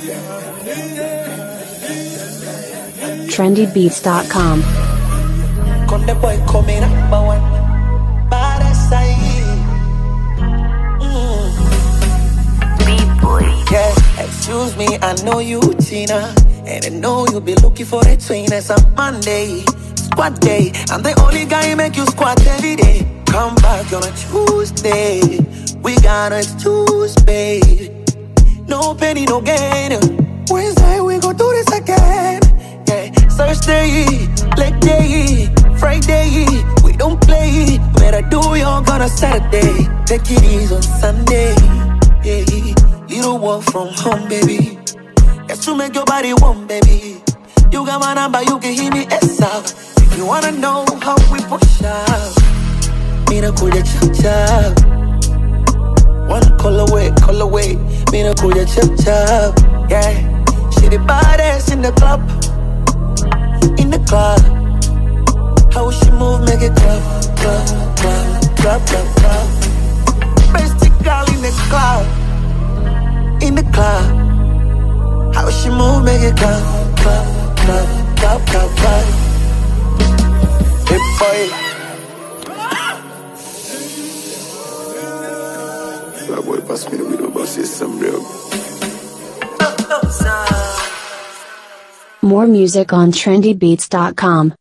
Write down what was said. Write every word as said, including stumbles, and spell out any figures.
trendy beats dot com. Con the boy coming number one. Baddest I B-boy. Yeah, excuse me, I know you Tina, and I know you be looking for a twin. It's a Monday, squad day. I'm the only guy who make you squat every day. Come back on a Tuesday, we got an excuse, babe. No penny, no gain. Wednesday, we gon' do this again. Yeah, Thursday, leg day, Friday, we don't play. Better do your gun on Saturday. Take it easy on Sunday. Yeah, little work from home, baby. That's to make your body warm, baby. You got my number, you can hit me S up. If you wanna know how we push up, me no cool ya chop chop. One call away, call away. Me no cool ya chop chop. Yeah, she the baddest in the club. In the club, how she move, make it clap, clap, clap, clap, clap, clap. Best girl in the club, in the club. How she move, make it clap, clap, clap, clap, clap, clap. Hey boy, that boy pass me the window, but say some real. More music on trendy beats dot com.